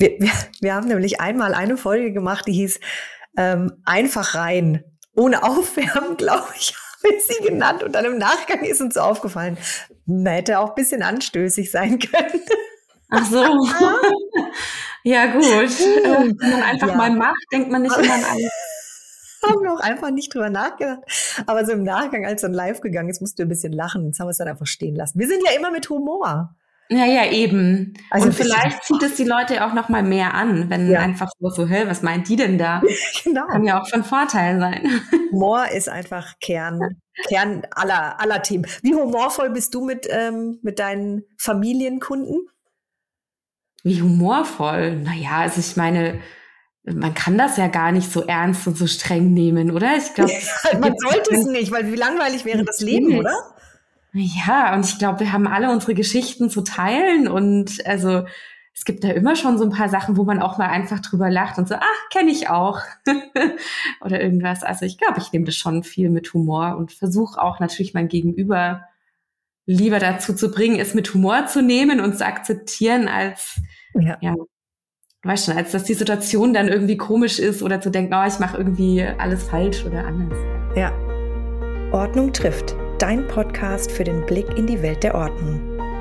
Wir haben nämlich einmal eine Folge gemacht, die hieß einfach rein, ohne Aufwärmen, glaube ich, habe ich sie genannt. Und dann im Nachgang ist uns aufgefallen, man hätte auch ein bisschen anstößig sein können. Ach so. Ja gut. Wenn man einfach mal macht, denkt man nicht immer an alles. Haben wir auch einfach nicht drüber nachgedacht. Aber so im Nachgang, als dann live gegangen ist, mussten wir ein bisschen lachen. Jetzt haben wir es dann einfach stehen lassen. Wir sind ja immer mit Humor. Ja, eben. Also und vielleicht zieht es die Leute auch noch mal mehr an, wenn einfach so, hey, was meint die denn da? Genau. Kann ja auch von Vorteil sein. Humor ist einfach Kern aller Themen. Wie humorvoll bist du mit deinen Familienkunden? Wie humorvoll? Naja, also ich meine, man kann das ja gar nicht so ernst und so streng nehmen, oder? Ich glaube, man sollte es nicht, weil wie langweilig wäre das Leben, oder? Ja, und ich glaube, wir haben alle unsere Geschichten zu teilen und also es gibt da immer schon so ein paar Sachen, wo man auch mal einfach drüber lacht und so, kenne ich auch oder irgendwas. Also ich glaube, ich nehme das schon viel mit Humor und versuche auch natürlich mein Gegenüber lieber dazu zu bringen, es mit Humor zu nehmen und zu akzeptieren, als weißt schon, als dass die Situation dann irgendwie komisch ist oder zu denken, ich mache irgendwie alles falsch oder anders. Ja. Ordnung trifft. Dein Podcast für den Blick in die Welt der Ordnung.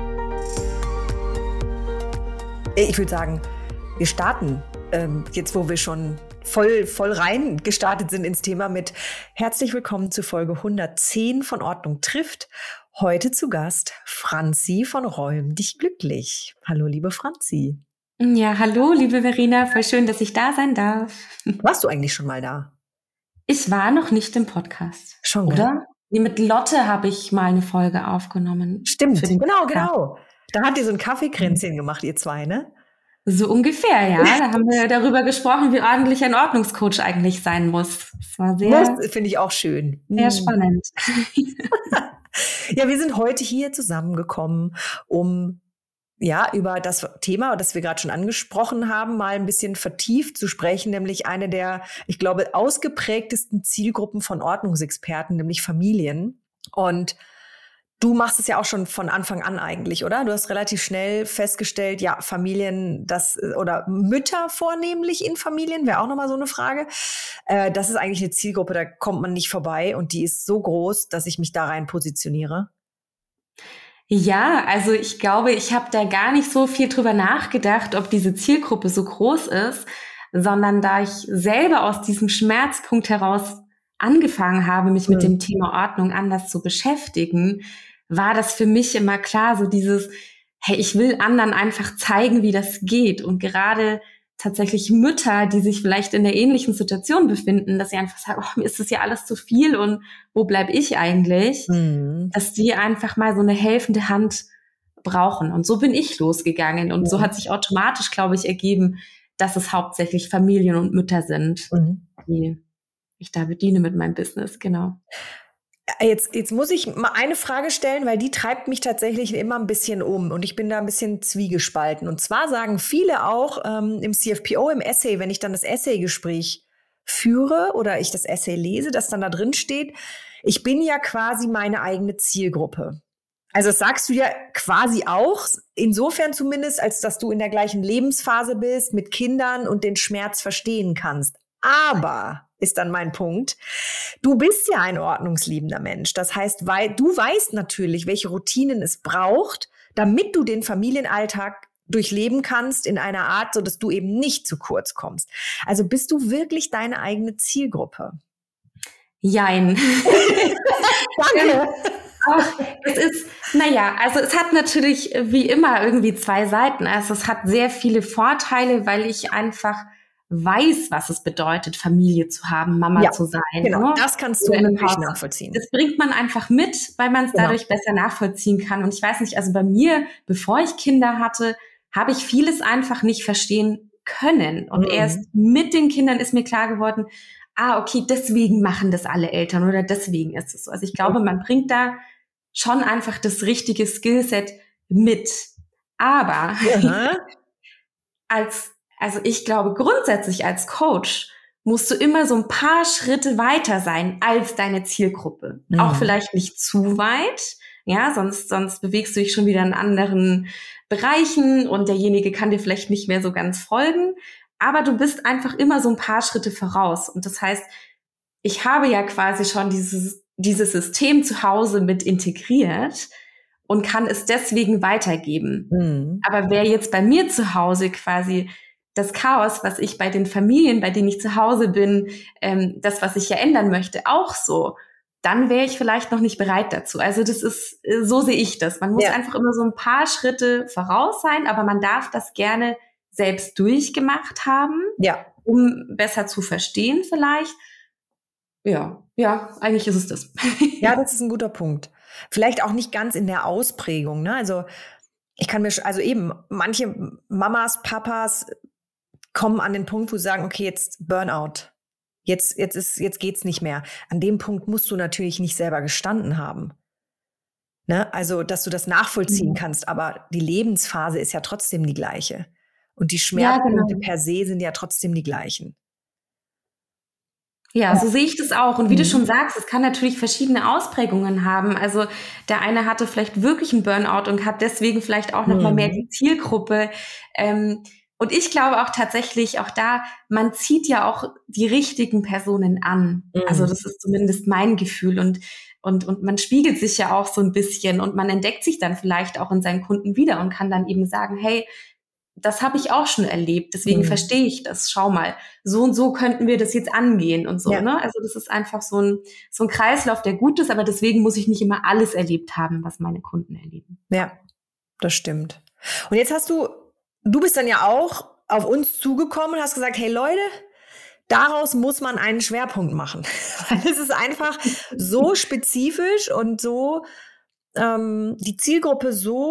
Ich würde sagen, wir starten jetzt, wo wir schon voll rein gestartet sind ins Thema mit herzlich willkommen zu Folge 110 von Ordnung trifft. Heute zu Gast Franzi von Räum dich glücklich. Hallo, liebe Franzi. Ja, hallo, liebe Verena. Voll schön, dass ich da sein darf. Warst du eigentlich schon mal da? Ich war noch nicht im Podcast. Schon, oder? Nee, mit Lotte habe ich mal eine Folge aufgenommen. Stimmt, genau. Da hat ihr so ein Kaffeekränzchen gemacht, ihr zwei, ne? So ungefähr, ja. Da haben wir darüber gesprochen, wie ordentlich ein Ordnungscoach eigentlich sein muss. Das war finde ich auch schön. Sehr spannend. Ja, wir sind heute hier zusammengekommen, um über das Thema, das wir gerade schon angesprochen haben, mal ein bisschen vertieft zu sprechen, nämlich eine der, ich glaube, ausgeprägtesten Zielgruppen von Ordnungsexperten, nämlich Familien. Und du machst es ja auch schon von Anfang an eigentlich, oder? Du hast relativ schnell festgestellt, ja, Familien, oder Mütter vornehmlich in Familien, wäre auch nochmal so eine Frage. Das ist eigentlich eine Zielgruppe, da kommt man nicht vorbei und die ist so groß, dass ich mich da rein positioniere. Ja, also ich glaube, ich habe da gar nicht so viel drüber nachgedacht, ob diese Zielgruppe so groß ist, sondern da ich selber aus diesem Schmerzpunkt heraus angefangen habe, mich mit dem Thema Ordnung anders zu beschäftigen, war das für mich immer klar, so dieses, hey, ich will anderen einfach zeigen, wie das geht. Und gerade tatsächlich Mütter, die sich vielleicht in der ähnlichen Situation befinden, dass sie einfach sagen, mir ist das ja alles zu viel und wo bleib ich eigentlich? Dass die einfach mal so eine helfende Hand brauchen. Und so bin ich losgegangen. Und so hat sich automatisch, glaube ich, ergeben, dass es hauptsächlich Familien und Mütter sind, die ich da bediene mit meinem Business, genau. Jetzt muss ich mal eine Frage stellen, weil die treibt mich tatsächlich immer ein bisschen um und ich bin da ein bisschen zwiegespalten. Und zwar sagen viele auch im CFPO, im Essay, wenn ich dann das Essay-Gespräch führe oder ich das Essay lese, dass dann da drin steht, ich bin ja quasi meine eigene Zielgruppe. Also das sagst du ja quasi auch, insofern zumindest, als dass du in der gleichen Lebensphase bist, mit Kindern und den Schmerz verstehen kannst. Aber ist dann mein Punkt. Du bist ja ein ordnungsliebender Mensch. Das heißt, du weißt natürlich, welche Routinen es braucht, damit du den Familienalltag durchleben kannst in einer Art, so dass du eben nicht zu kurz kommst. Also bist du wirklich deine eigene Zielgruppe? Jein. Danke. Also es hat natürlich wie immer irgendwie zwei Seiten. Also es hat sehr viele Vorteile, weil ich einfach weiß, was es bedeutet, Familie zu haben, Mama zu sein. Genau, ne? Das kannst du natürlich nachvollziehen. Das bringt man einfach mit, weil man es dadurch besser nachvollziehen kann. Und ich weiß nicht, also bei mir, bevor ich Kinder hatte, habe ich vieles einfach nicht verstehen können. Und erst mit den Kindern ist mir klar geworden, okay, deswegen machen das alle Eltern oder deswegen ist es so. Also ich glaube, man bringt da schon einfach das richtige Skillset mit. Aber also ich glaube, grundsätzlich als Coach musst du immer so ein paar Schritte weiter sein als deine Zielgruppe. Auch vielleicht nicht zu weit, Ja, sonst bewegst du dich schon wieder in anderen Bereichen und derjenige kann dir vielleicht nicht mehr so ganz folgen. Aber du bist einfach immer so ein paar Schritte voraus. Und das heißt, ich habe ja quasi schon dieses System zu Hause mit integriert und kann es deswegen weitergeben. Mhm. Aber wer jetzt bei mir zu Hause quasi das Chaos, was ich bei den Familien, bei denen ich zu Hause bin, das, was ich ja ändern möchte, auch so, dann wäre ich vielleicht noch nicht bereit dazu. Also das ist, so sehe ich das. Man muss einfach immer so ein paar Schritte voraus sein, aber man darf das gerne selbst durchgemacht haben, um besser zu verstehen vielleicht. Ja, eigentlich ist es das. Ja, das ist ein guter Punkt. Vielleicht auch nicht ganz in der Ausprägung, ne? Also ich kann mir, also eben, manche Mamas, Papas kommen an den Punkt, wo sie sagen, okay, jetzt Burnout. Jetzt geht's nicht mehr. An dem Punkt musst du natürlich nicht selber gestanden haben. Ne? Also, dass du das nachvollziehen kannst, aber die Lebensphase ist ja trotzdem die gleiche. Und die Schmerzpunkte per se sind ja trotzdem die gleichen. Ja, so sehe ich das auch. Und wie du schon sagst, es kann natürlich verschiedene Ausprägungen haben. Also der eine hatte vielleicht wirklich einen Burnout und hat deswegen vielleicht auch noch mal mehr die Zielgruppe. Und ich glaube auch tatsächlich, auch da, man zieht ja auch die richtigen Personen an. Also das ist zumindest mein Gefühl. Und man spiegelt sich ja auch so ein bisschen und man entdeckt sich dann vielleicht auch in seinen Kunden wieder und kann dann eben sagen, hey, das habe ich auch schon erlebt, deswegen verstehe ich das. Schau mal, so und so könnten wir das jetzt angehen und so. Ja. Ne? Also das ist einfach so ein Kreislauf, der gut ist, aber deswegen muss ich nicht immer alles erlebt haben, was meine Kunden erleben. Ja, das stimmt. Und jetzt du bist dann ja auch auf uns zugekommen und hast gesagt, hey Leute, daraus muss man einen Schwerpunkt machen. Weil es ist einfach so spezifisch und so, die Zielgruppe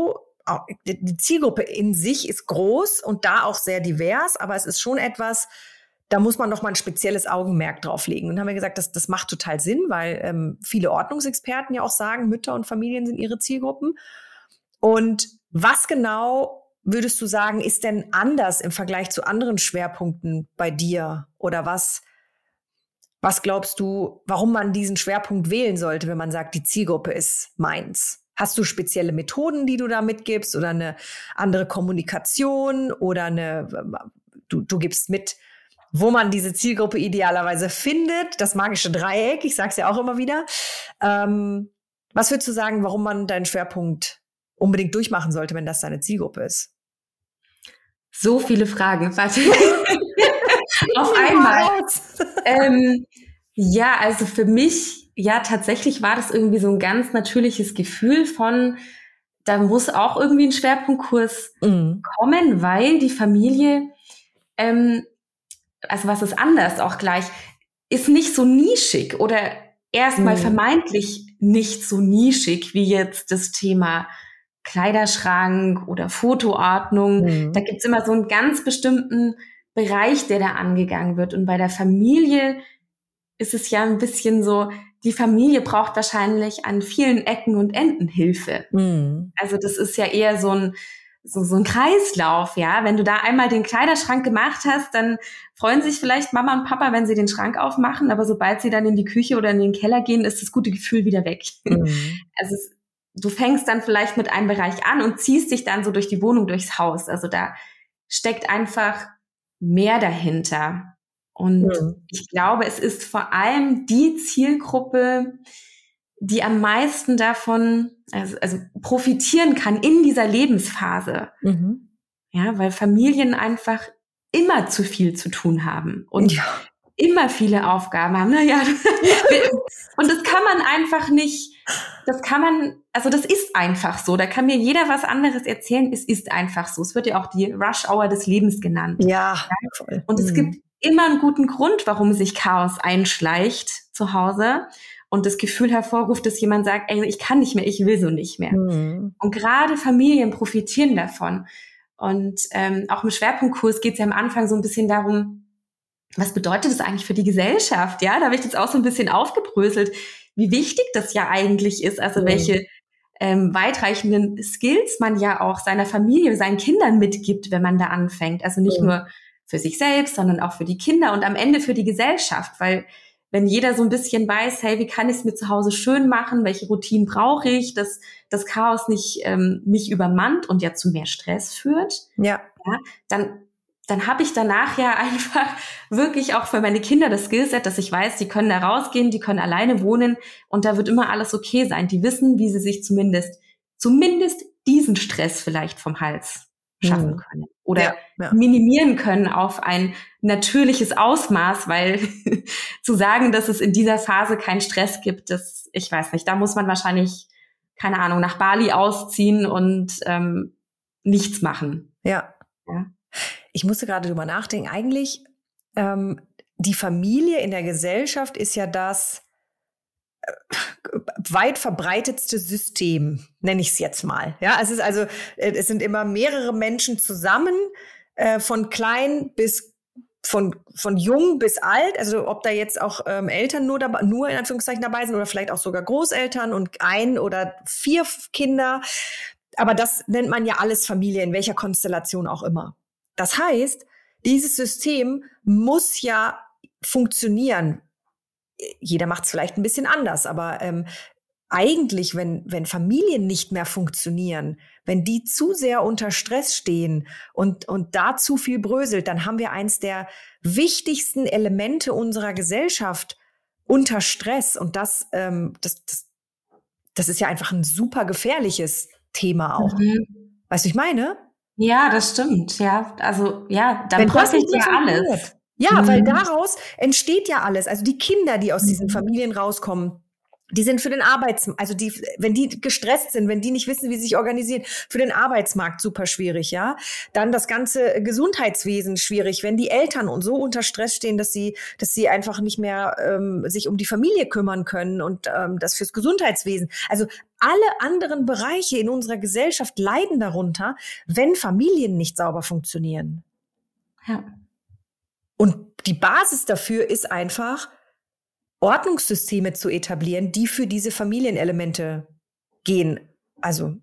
in sich ist groß und da auch sehr divers, aber es ist schon etwas, da muss man noch mal ein spezielles Augenmerk drauf legen. Und dann haben wir gesagt, das macht total Sinn, weil viele Ordnungsexperten ja auch sagen, Mütter und Familien sind ihre Zielgruppen. Und was genau würdest du sagen, ist denn anders im Vergleich zu anderen Schwerpunkten bei dir? Oder was glaubst du, warum man diesen Schwerpunkt wählen sollte, wenn man sagt, die Zielgruppe ist meins? Hast du spezielle Methoden, die du da mitgibst oder eine andere Kommunikation oder du gibst mit, wo man diese Zielgruppe idealerweise findet, das magische Dreieck, ich sage es ja auch immer wieder. Was würdest du sagen, warum man deinen Schwerpunkt unbedingt durchmachen sollte, wenn das deine Zielgruppe ist? So viele Fragen. Warte. Auf einmal. Ja, also für mich, ja, tatsächlich war das irgendwie so ein ganz natürliches Gefühl von, da muss auch irgendwie ein Schwerpunktkurs kommen, weil die Familie, also was ist anders auch gleich, ist nicht so nischig oder erstmal vermeintlich nicht so nischig wie jetzt das Thema Kleiderschrank oder Fotoordnung. Da gibt's immer so einen ganz bestimmten Bereich, der da angegangen wird. Und bei der Familie ist es ja ein bisschen so, die Familie braucht wahrscheinlich an vielen Ecken und Enden Hilfe. Also das ist ja eher so ein Kreislauf, ja. Wenn du da einmal den Kleiderschrank gemacht hast, dann freuen sich vielleicht Mama und Papa, wenn sie den Schrank aufmachen, aber sobald sie dann in die Küche oder in den Keller gehen, ist das gute Gefühl wieder weg. Also du fängst dann vielleicht mit einem Bereich an und ziehst dich dann so durch die Wohnung, durchs Haus. Also da steckt einfach mehr dahinter. Und ich glaube, es ist vor allem die Zielgruppe, die am meisten davon, also profitieren kann in dieser Lebensphase. Ja, weil Familien einfach immer zu viel zu tun haben und immer viele Aufgaben haben. Naja, und das kann man einfach nicht, also das ist einfach so. Da kann mir jeder was anderes erzählen. Es ist einfach so. Es wird ja auch die Rush-Hour des Lebens genannt. Ja, voll. Und es gibt immer einen guten Grund, warum sich Chaos einschleicht zu Hause und das Gefühl hervorruft, dass jemand sagt, ey, ich kann nicht mehr, ich will so nicht mehr. Und gerade Familien profitieren davon. Und auch im Schwerpunktkurs geht es ja am Anfang so ein bisschen darum, was bedeutet das eigentlich für die Gesellschaft? Ja, da habe ich jetzt auch so ein bisschen aufgebröselt, wie wichtig das ja eigentlich ist, also welche weitreichenden Skills man ja auch seiner Familie, seinen Kindern mitgibt, wenn man da anfängt. Also nicht nur für sich selbst, sondern auch für die Kinder und am Ende für die Gesellschaft, weil wenn jeder so ein bisschen weiß, hey, wie kann ich es mir zu Hause schön machen, welche Routinen brauche ich, dass das Chaos nicht mich übermannt und ja zu mehr Stress führt, ja, dann habe ich danach ja einfach wirklich auch für meine Kinder das Skillset, dass ich weiß, die können da rausgehen, die können alleine wohnen und da wird immer alles okay sein. Die wissen, wie sie sich zumindest diesen Stress vielleicht vom Hals schaffen können oder minimieren können auf ein natürliches Ausmaß, weil zu sagen, dass es in dieser Phase keinen Stress gibt, das, ich weiß nicht, da muss man wahrscheinlich, keine Ahnung, nach Bali ausziehen und nichts machen. Ja. Ich musste gerade drüber nachdenken. Eigentlich, die Familie in der Gesellschaft ist ja das weit verbreitetste System, nenne ich es jetzt mal. Ja, es sind immer mehrere Menschen zusammen, von klein bis von jung bis alt. Also ob da jetzt auch Eltern nur in Anführungszeichen dabei sind oder vielleicht auch sogar Großeltern und 1 oder 4 Kinder. Aber das nennt man ja alles Familie, in welcher Konstellation auch immer. Das heißt, dieses System muss ja funktionieren. Jeder macht es vielleicht ein bisschen anders, aber eigentlich, wenn Familien nicht mehr funktionieren, wenn die zu sehr unter Stress stehen und da zu viel bröselt, dann haben wir eins der wichtigsten Elemente unserer Gesellschaft unter Stress. Und das ist ja einfach ein super gefährliches Thema auch. Weißt du, ich meine? Ja, das stimmt. Ja, also ja, dann bröckelt ja alles. Ja, weil daraus entsteht ja alles. Also die Kinder, die aus diesen Familien rauskommen, die sind für den Arbeitsmarkt, wenn die gestresst sind, wenn die nicht wissen, wie sie sich organisieren, für den Arbeitsmarkt super schwierig, ja. Dann das ganze Gesundheitswesen schwierig, wenn die Eltern und so unter Stress stehen, dass sie einfach nicht mehr sich um die Familie kümmern können und das fürs Gesundheitswesen. Also alle anderen Bereiche in unserer Gesellschaft leiden darunter, wenn Familien nicht sauber funktionieren. Ja. Und die Basis dafür ist einfach, Ordnungssysteme zu etablieren, die für diese Familienelemente gehen. Also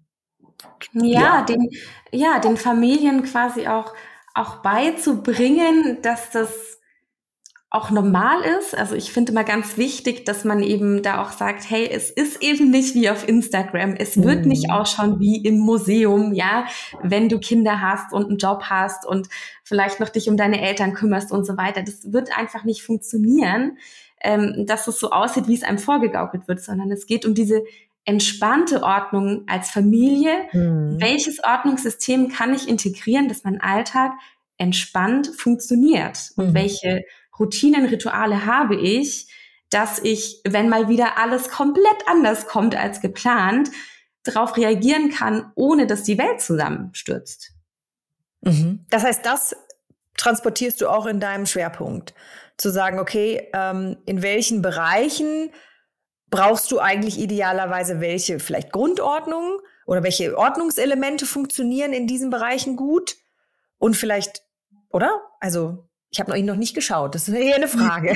den Familien quasi auch beizubringen, dass das auch normal ist. Also ich finde immer ganz wichtig, dass man eben da auch sagt, hey, es ist eben nicht wie auf Instagram. Es wird nicht ausschauen wie im Museum, ja, wenn du Kinder hast und einen Job hast und vielleicht noch dich um deine Eltern kümmerst und so weiter. Das wird einfach nicht funktionieren, dass es so aussieht, wie es einem vorgegaukelt wird, sondern es geht um diese entspannte Ordnung als Familie. Welches Ordnungssystem kann ich integrieren, dass mein Alltag entspannt funktioniert? Und welche Routinen, Rituale habe ich, dass ich, wenn mal wieder alles komplett anders kommt als geplant, darauf reagieren kann, ohne dass die Welt zusammenstürzt. Das heißt, das transportierst du auch in deinem Schwerpunkt. Zu sagen, okay, in welchen Bereichen brauchst du eigentlich idealerweise welche vielleicht Grundordnungen oder welche Ordnungselemente funktionieren in diesen Bereichen gut? Und vielleicht, oder? Also ich habe noch nicht geschaut. Das ist eher eine Frage.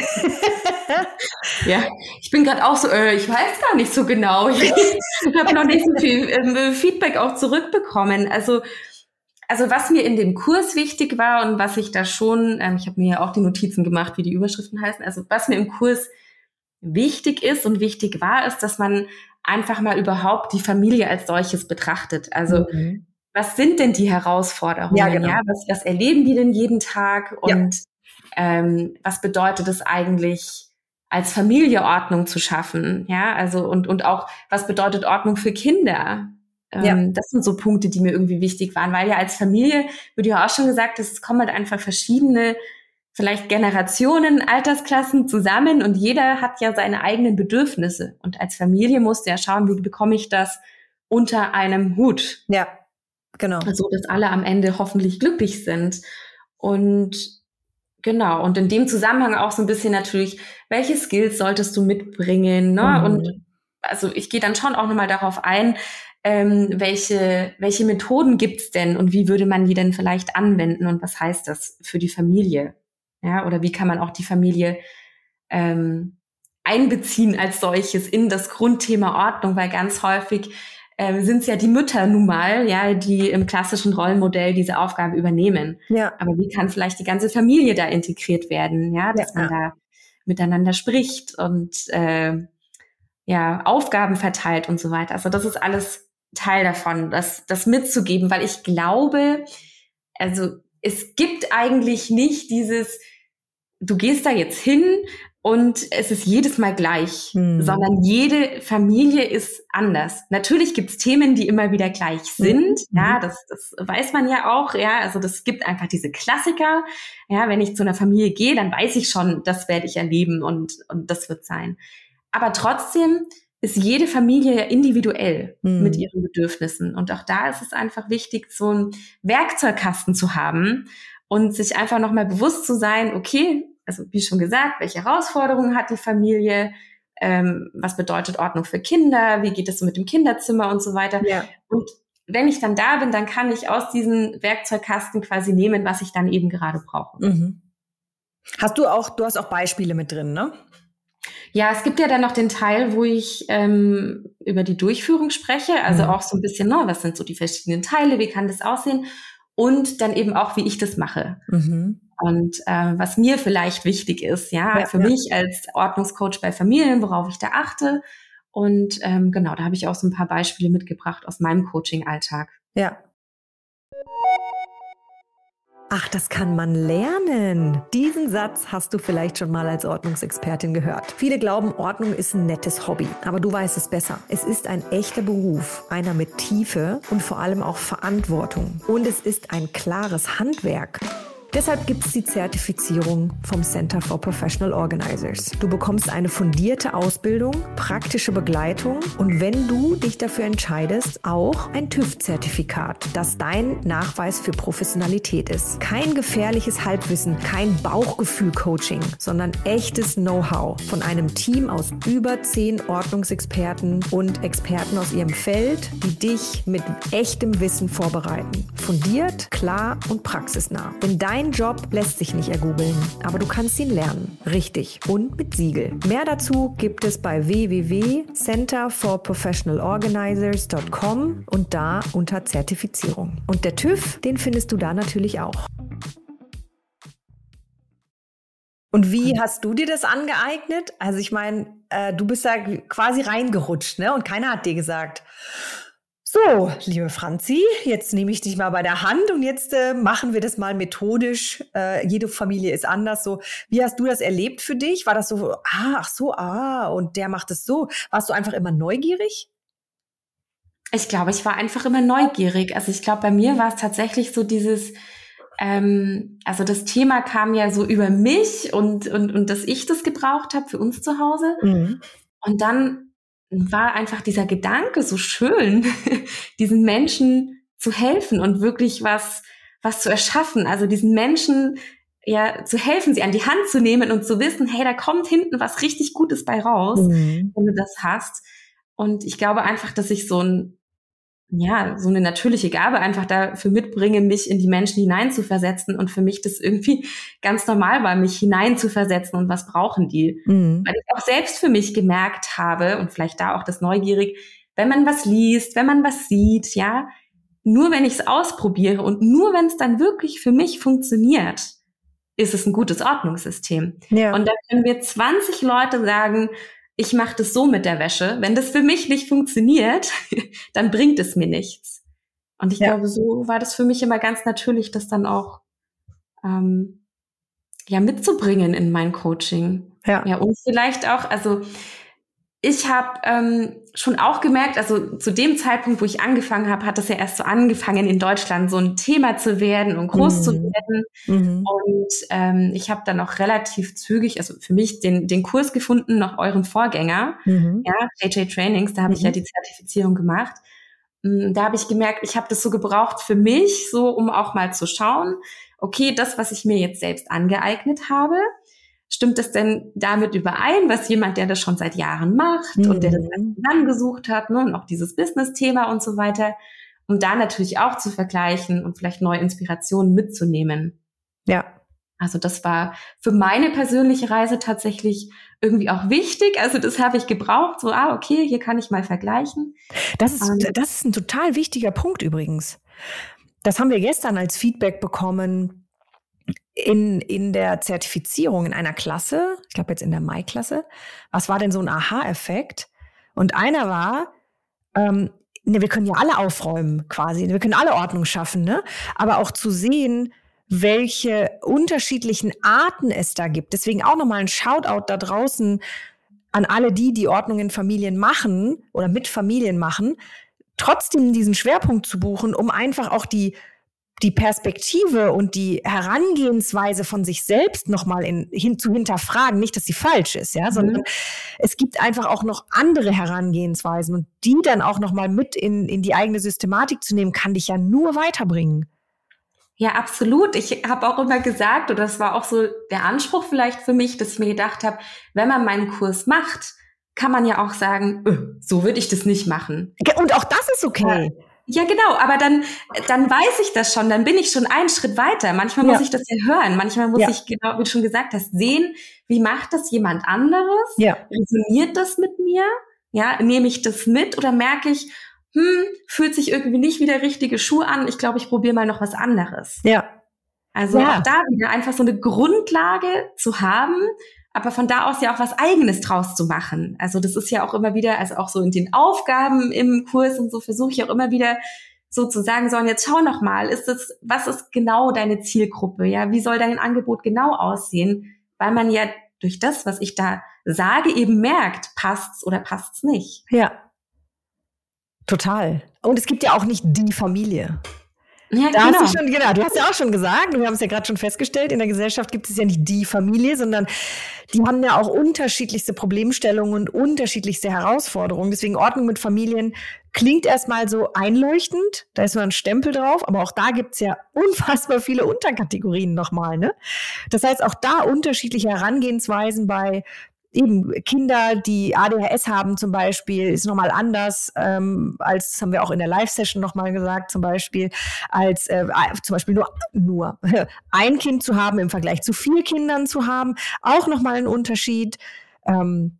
Ja, ich bin gerade auch so, ich weiß gar nicht so genau. Ich habe noch nicht so viel Feedback auch zurückbekommen. Also was mir in dem Kurs wichtig war und was ich da schon, ich habe mir ja auch die Notizen gemacht, wie die Überschriften heißen. Also was mir im Kurs wichtig ist und wichtig war, ist, dass man einfach mal überhaupt die Familie als solches betrachtet. Also was sind denn die Herausforderungen? Ja, genau. Ja, was erleben die denn jeden Tag? Und was bedeutet es eigentlich, als Familie Ordnung zu schaffen? Ja, also und auch, was bedeutet Ordnung für Kinder? Das sind so Punkte, die mir irgendwie wichtig waren, weil ja als Familie, wie du ja auch schon gesagt hast, es kommen halt einfach verschiedene, vielleicht Generationen, Altersklassen zusammen und jeder hat ja seine eigenen Bedürfnisse. Und als Familie musst du ja schauen, wie bekomme ich das unter einem Hut? Ja. Genau. So, dass alle am Ende hoffentlich glücklich sind. Und genau, und in dem Zusammenhang auch so ein bisschen natürlich, welche Skills solltest du mitbringen, ne? Und also ich gehe dann schon auch nochmal darauf ein, welche Methoden gibt's denn und wie würde man die denn vielleicht anwenden und was heißt das für die Familie? Ja, oder wie kann man auch die Familie einbeziehen als solches in das Grundthema Ordnung, weil ganz häufig sind es ja die Mütter nun mal, ja, die im klassischen Rollenmodell diese Aufgabe übernehmen. Ja. Aber wie kann vielleicht die ganze Familie da integriert werden, ja, dass man da miteinander spricht und Aufgaben verteilt und so weiter. Also das ist alles Teil davon, das mitzugeben, weil ich glaube, also es gibt eigentlich nicht dieses, du gehst da jetzt hin und es ist jedes Mal gleich, sondern jede Familie ist anders. Natürlich gibt's Themen, die immer wieder gleich sind. Ja, das weiß man ja auch. Ja, also das gibt einfach diese Klassiker. Ja, wenn ich zu einer Familie gehe, dann weiß ich schon, das werde ich erleben und das wird sein. Aber trotzdem ist jede Familie ja individuell mit ihren Bedürfnissen. Und auch da ist es einfach wichtig, so einen Werkzeugkasten zu haben und sich einfach nochmal bewusst zu sein, okay, also wie schon gesagt, welche Herausforderungen hat die Familie, was bedeutet Ordnung für Kinder, wie geht es so mit dem Kinderzimmer und so weiter. Ja. Und wenn ich dann da bin, dann kann ich aus diesem Werkzeugkasten quasi nehmen, was ich dann eben gerade brauche. Mhm. Du hast auch Beispiele mit drin, ne? Ja, es gibt ja dann noch den Teil, wo ich über die Durchführung spreche, also auch so ein bisschen, was sind so die verschiedenen Teile, wie kann das aussehen und dann eben auch, wie ich das mache. Und was mir vielleicht wichtig ist, für mich als Ordnungscoach bei Familien, worauf ich da achte. Und genau, da habe ich auch so ein paar Beispiele mitgebracht aus meinem Coaching-Alltag. Ja. Ach, das kann man lernen. Diesen Satz hast du vielleicht schon mal als Ordnungsexpertin gehört. Viele glauben, Ordnung ist ein nettes Hobby, aber du weißt es besser. Es ist ein echter Beruf, einer mit Tiefe und vor allem auch Verantwortung. Und es ist ein klares Handwerk. Deshalb gibt es die Zertifizierung vom Center for Professional Organizers. Du bekommst eine fundierte Ausbildung, praktische Begleitung und wenn du dich dafür entscheidest, auch ein TÜV-Zertifikat, das dein Nachweis für Professionalität ist. Kein gefährliches Halbwissen, kein Bauchgefühl-Coaching, sondern echtes Know-how von einem Team aus über 10 Ordnungsexperten und Experten aus ihrem Feld, die dich mit echtem Wissen vorbereiten. Fundiert, klar und praxisnah. Denn dein Job lässt sich nicht ergoogeln, aber du kannst ihn lernen. Richtig. Und mit Siegel. Mehr dazu gibt es bei www.centerforprofessionalorganizers.com und da unter Zertifizierung. Und der TÜV, den findest du da natürlich auch. Und wie hast du dir das angeeignet? Also ich meine, du bist da quasi reingerutscht, ne? Und keiner hat dir gesagt, so, liebe Franzi, jetzt nehme ich dich mal bei der Hand und jetzt machen wir das mal methodisch. Jede Familie ist anders. So, wie hast du das erlebt für dich? War das so, und der macht es so? Warst du einfach immer neugierig? Ich glaube, ich war einfach immer neugierig. Also ich glaube, bei mir war es tatsächlich so dieses, also das Thema kam ja so über mich und dass ich das gebraucht habe für uns zu Hause. Und dann war einfach dieser Gedanke so schön, diesen Menschen zu helfen und wirklich was zu erschaffen. Also diesen Menschen zu helfen, sie an die Hand zu nehmen und zu wissen, hey, da kommt hinten was richtig Gutes bei raus, wenn du das hast. Und ich glaube einfach, dass ich so eine natürliche Gabe einfach dafür mitbringe, mich in die Menschen hineinzuversetzen und für mich das irgendwie ganz normal war, mich hineinzuversetzen und was brauchen die. Weil ich auch selbst für mich gemerkt habe und vielleicht da auch das neugierig, wenn man was liest, wenn man was sieht, nur wenn ich es ausprobiere und nur wenn es dann wirklich für mich funktioniert, ist es ein gutes Ordnungssystem. Ja. Und da können wir 20 Leute sagen, ich mache das so mit der Wäsche. Wenn das für mich nicht funktioniert, dann bringt es mir nichts. Und ich glaube, so war das für mich immer ganz natürlich, das dann auch mitzubringen in mein Coaching. Ja, und vielleicht auch, also ich habe schon auch gemerkt, also zu dem Zeitpunkt, wo ich angefangen habe, hat das ja erst so angefangen, in Deutschland so ein Thema zu werden und groß zu werden. Und ich habe dann auch relativ zügig, also für mich den Kurs gefunden, noch euren Vorgänger, JJ Trainings, da habe ich ja die Zertifizierung gemacht. Da habe ich gemerkt, ich habe das so gebraucht für mich, so um auch mal zu schauen, okay, das, was ich mir jetzt selbst angeeignet habe, stimmt das denn damit überein, was jemand, der das schon seit Jahren macht und der das dann gesucht hat, ne, und auch dieses Business-Thema und so weiter, um da natürlich auch zu vergleichen und vielleicht neue Inspirationen mitzunehmen. Ja. Also das war für meine persönliche Reise tatsächlich irgendwie auch wichtig. Also das habe ich gebraucht, so, okay, hier kann ich mal vergleichen. Das ist ein total wichtiger Punkt übrigens. Das haben wir gestern als Feedback bekommen. in der Zertifizierung in einer Klasse, ich glaube jetzt in der Mai-Klasse, was war denn so ein Aha-Effekt? Und einer war, wir können ja alle aufräumen quasi, wir können alle Ordnung schaffen, ne? Aber auch zu sehen, welche unterschiedlichen Arten es da gibt. Deswegen auch nochmal ein Shoutout da draußen an alle die Ordnung in Familien machen oder mit Familien machen, trotzdem diesen Schwerpunkt zu buchen, um einfach auch die Perspektive und die Herangehensweise von sich selbst nochmal zu hinterfragen, nicht, dass sie falsch ist, ja, sondern es gibt einfach auch noch andere Herangehensweisen und die dann auch nochmal mit in die eigene Systematik zu nehmen, kann dich ja nur weiterbringen. Ja, absolut. Ich habe auch immer gesagt, oder das war auch so der Anspruch vielleicht für mich, dass ich mir gedacht habe, wenn man meinen Kurs macht, kann man ja auch sagen, so würde ich das nicht machen. Und auch das ist okay. Ja, genau, aber dann weiß ich das schon, dann bin ich schon einen Schritt weiter. Manchmal muss ich das ja hören, manchmal muss ich, genau wie du schon gesagt hast, sehen, wie macht das jemand anderes? Ja. Resoniert das mit mir? Ja, nehme ich das mit oder merke ich, fühlt sich irgendwie nicht wie der richtige Schuh an, ich glaube, ich probiere mal noch was anderes. Ja. Also auch da wieder einfach so eine Grundlage zu haben, aber von da aus ja auch was Eigenes draus zu machen. Also das ist ja auch immer wieder, also auch so in den Aufgaben im Kurs und so versuche ich auch immer wieder so zu sagen, so und jetzt schau noch mal, was ist genau deine Zielgruppe? Ja, wie soll dein Angebot genau aussehen? Weil man ja durch das, was ich da sage, eben merkt, passt's oder passt's nicht. Ja. Total. Und es gibt ja auch nicht die Familie. Ja, da genau. Du hast ja auch schon gesagt, wir haben es ja gerade schon festgestellt, in der Gesellschaft gibt es ja nicht die Familie, sondern die haben ja auch unterschiedlichste Problemstellungen und unterschiedlichste Herausforderungen. Deswegen Ordnung mit Familien klingt erstmal so einleuchtend, da ist nur ein Stempel drauf, aber auch da gibt's ja unfassbar viele Unterkategorien nochmal, ne? Das heißt, auch da unterschiedliche Herangehensweisen bei eben Kinder, die ADHS haben zum Beispiel, ist nochmal anders, als, das haben wir auch in der Live-Session nochmal gesagt, zum Beispiel, als zum Beispiel nur ein Kind zu haben im Vergleich zu 4 Kindern zu haben, auch nochmal ein Unterschied. Und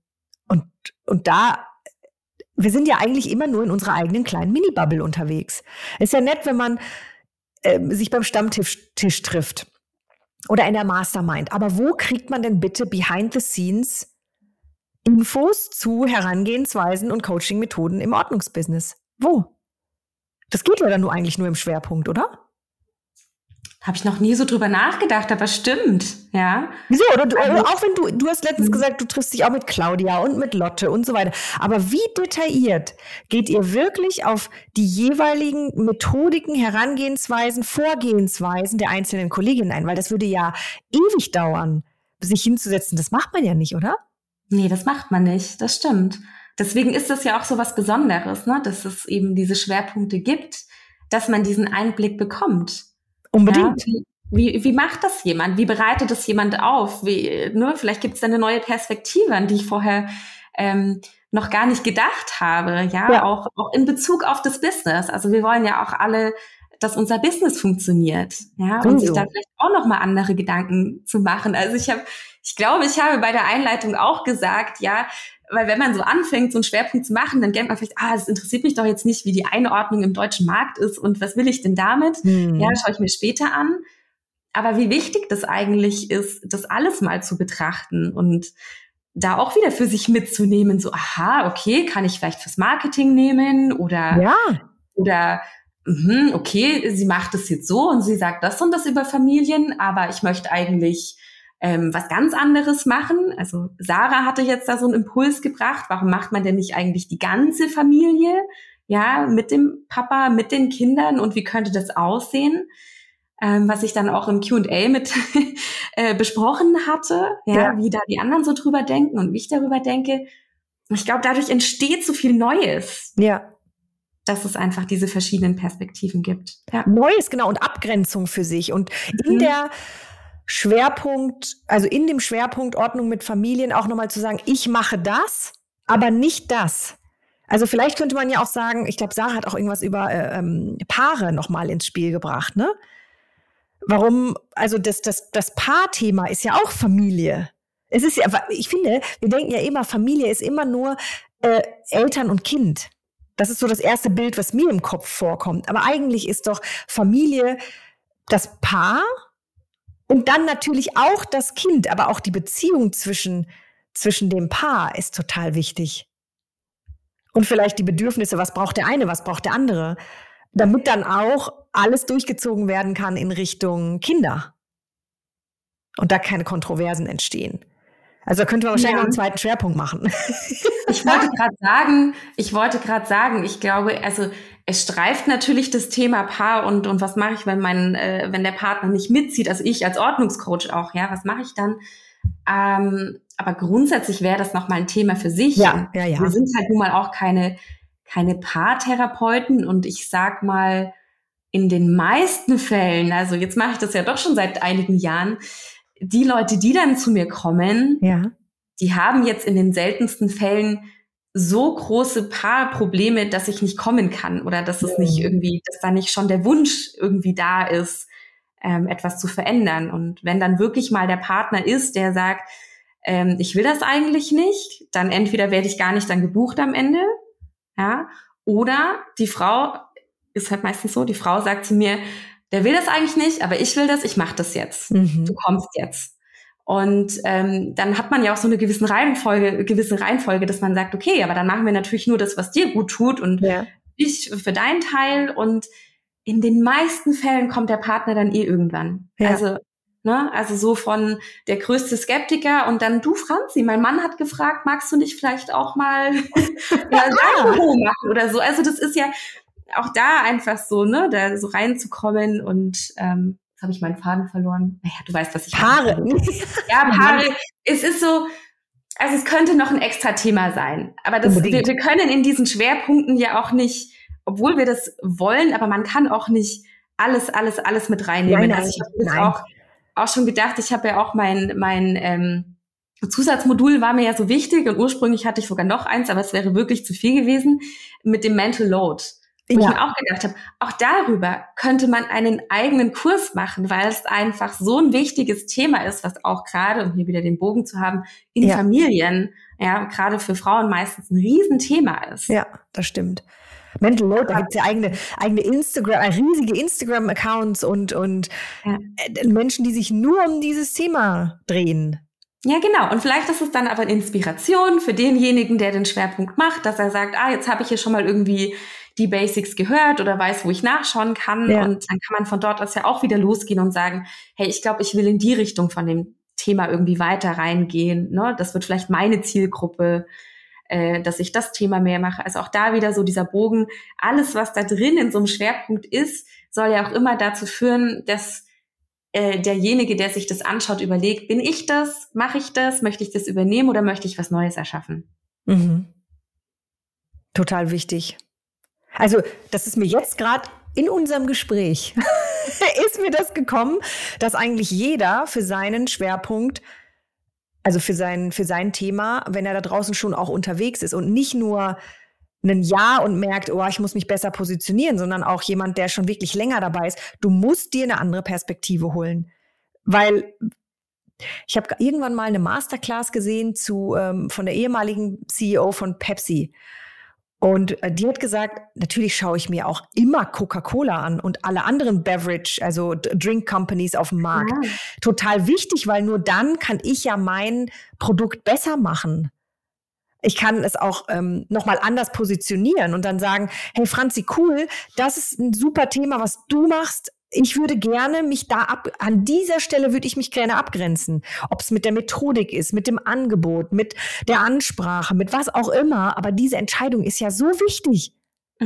da, wir sind ja eigentlich immer nur in unserer eigenen kleinen Mini-Bubble unterwegs. Ist ja nett, wenn man sich beim Stammtisch trifft oder in der Mastermind. Aber wo kriegt man denn bitte behind the scenes Infos zu Herangehensweisen und Coaching-Methoden im Ordnungsbusiness? Wo? Das geht ja dann eigentlich nur im Schwerpunkt, oder? Habe ich noch nie so drüber nachgedacht, aber stimmt, ja. Wieso? Oder auch wenn du hast letztens gesagt, du triffst dich auch mit Claudia und mit Lotte und so weiter. Aber wie detailliert geht ihr wirklich auf die jeweiligen Methodiken, Herangehensweisen, Vorgehensweisen der einzelnen Kolleginnen ein? Weil das würde ja ewig dauern, sich hinzusetzen. Das macht man ja nicht, oder? Nee, das macht man nicht, das stimmt. Deswegen ist das ja auch so was Besonderes, ne? Dass es eben diese Schwerpunkte gibt, dass man diesen Einblick bekommt. Unbedingt. Ja, wie macht das jemand? Wie bereitet das jemand auf? Vielleicht gibt es da eine neue Perspektive, an die ich vorher noch gar nicht gedacht habe. Ja, auch in Bezug auf das Business. Also wir wollen ja auch alle, dass unser Business funktioniert. Ja, und sich da vielleicht auch noch mal andere Gedanken zu machen. Also ich glaube, ich habe bei der Einleitung auch gesagt, ja, weil wenn man so anfängt, so einen Schwerpunkt zu machen, dann denkt man vielleicht, das interessiert mich doch jetzt nicht, wie die Einordnung im deutschen Markt ist und was will ich denn damit? Ja, schaue ich mir später an. Aber wie wichtig das eigentlich ist, das alles mal zu betrachten und da auch wieder für sich mitzunehmen, so, okay, kann ich vielleicht fürs Marketing nehmen oder okay, sie macht es jetzt so und sie sagt das und das über Familien, aber ich möchte eigentlich was ganz anderes machen. Also Sarah hatte jetzt da so einen Impuls gebracht, warum macht man denn nicht eigentlich die ganze Familie, ja, mit dem Papa, mit den Kindern und wie könnte das aussehen? Was ich dann auch im Q&A mit besprochen hatte, wie da die anderen so drüber denken und wie ich darüber denke. Ich glaube, dadurch entsteht so viel Neues. Ja. Dass es einfach diese verschiedenen Perspektiven gibt. Ja. Neues, genau, und Abgrenzung für sich. Und in dem Schwerpunkt Ordnung mit Familien auch nochmal zu sagen, ich mache das, aber nicht das. Also vielleicht könnte man ja auch sagen, ich glaube, Sarah hat auch irgendwas über Paare nochmal ins Spiel gebracht, ne? Warum, also das Paarthema ist ja auch Familie. Es ist ja, ich finde, wir denken ja immer, Familie ist immer nur Eltern und Kind. Das ist so das erste Bild, was mir im Kopf vorkommt. Aber eigentlich ist doch Familie das Paar Und dann natürlich auch das Kind, aber auch die Beziehung zwischen dem Paar ist total wichtig. Und vielleicht die Bedürfnisse, was braucht der eine, was braucht der andere, damit dann auch alles durchgezogen werden kann in Richtung Kinder. Und da keine Kontroversen entstehen. Also da könnte man wahrscheinlich noch einen zweiten Schwerpunkt machen. Ich wollte gerade sagen, ich glaube, also es streift natürlich das Thema Paar und was mache ich, wenn der Partner nicht mitzieht, also ich als Ordnungscoach auch, ja, was mache ich dann? Aber grundsätzlich wäre das nochmal ein Thema für sich. Ja. Wir sind halt nun mal auch keine Paartherapeuten und ich sag mal, in den meisten Fällen, also jetzt mache ich das ja doch schon seit einigen Jahren, die Leute, die dann zu mir kommen, die haben jetzt in den seltensten Fällen so große Paarprobleme, dass ich nicht kommen kann oder dass es nicht irgendwie, dass da nicht schon der Wunsch irgendwie da ist, etwas zu verändern. Und wenn dann wirklich mal der Partner ist, der sagt, ich will das eigentlich nicht, dann entweder werde ich gar nicht dann gebucht am Ende, ja, oder die Frau ist halt meistens so, die Frau sagt zu mir, der will das eigentlich nicht, aber ich will das, ich mache das jetzt. Du kommst jetzt. Und dann hat man ja auch so eine gewisse Reihenfolge, dass man sagt, okay, aber dann machen wir natürlich nur das, was dir gut tut und ich für deinen Teil. Und in den meisten Fällen kommt der Partner dann irgendwann. Ja. Also so von der größte Skeptiker und dann, du Franzi, mein Mann hat gefragt, magst du nicht vielleicht auch mal dein Büro machen oder so. Also das ist ja auch da einfach so, ne, da so reinzukommen und jetzt habe ich meinen Faden verloren. Naja, du weißt, was ich meine. Paare. Ja, Paare. Es ist so, also es könnte noch ein extra Thema sein. Aber wir können in diesen Schwerpunkten ja auch nicht, obwohl wir das wollen, aber man kann auch nicht alles mit reinnehmen. Nein, also ich habe das auch schon gedacht, ich habe ja auch mein Zusatzmodul war mir ja so wichtig und ursprünglich hatte ich sogar noch eins, aber es wäre wirklich zu viel gewesen mit dem Mental Load. Wo ich mir auch gedacht habe, auch darüber könnte man einen eigenen Kurs machen, weil es einfach so ein wichtiges Thema ist, was auch gerade, um hier wieder den Bogen zu haben, in Familien, ja, gerade für Frauen meistens ein Riesenthema ist. Ja, das stimmt. Mental Load, da gibt's ja eigene riesige Instagram-Accounts und Menschen, die sich nur um dieses Thema drehen. Ja, genau. Und vielleicht ist es dann aber eine Inspiration für denjenigen, der den Schwerpunkt macht, dass er sagt, jetzt habe ich hier schon mal irgendwie die Basics gehört oder weiß, wo ich nachschauen kann. Ja. Und dann kann man von dort aus ja auch wieder losgehen und sagen, hey, ich glaube, ich will in die Richtung von dem Thema irgendwie weiter reingehen. Ne? Das wird vielleicht meine Zielgruppe, dass ich das Thema mehr mache. Also auch da wieder so dieser Bogen. Alles, was da drin in so einem Schwerpunkt ist, soll ja auch immer dazu führen, dass derjenige, der sich das anschaut, überlegt, bin ich das? Mache ich das? Möchte ich das übernehmen oder möchte ich was Neues erschaffen? Total wichtig. Also das ist mir jetzt gerade in unserem Gespräch, ist mir das gekommen, dass eigentlich jeder für seinen Schwerpunkt, also für sein Thema, wenn er da draußen schon auch unterwegs ist und nicht nur ein Jahr und merkt, ich muss mich besser positionieren, sondern auch jemand, der schon wirklich länger dabei ist, du musst dir eine andere Perspektive holen. Weil ich habe irgendwann mal eine Masterclass gesehen von der ehemaligen CEO von Pepsi. Und die hat gesagt, natürlich schaue ich mir auch immer Coca-Cola an und alle anderen Beverage, also Drink Companies auf dem Markt. Ja. Total wichtig, weil nur dann kann ich ja mein Produkt besser machen. Ich kann es auch nochmal anders positionieren und dann sagen, hey Franzi, cool, das ist ein super Thema, was du machst. Ich würde gerne an dieser Stelle würde ich mich gerne abgrenzen. Ob es mit der Methodik ist, mit dem Angebot, mit der Ansprache, mit was auch immer. Aber diese Entscheidung ist ja so wichtig.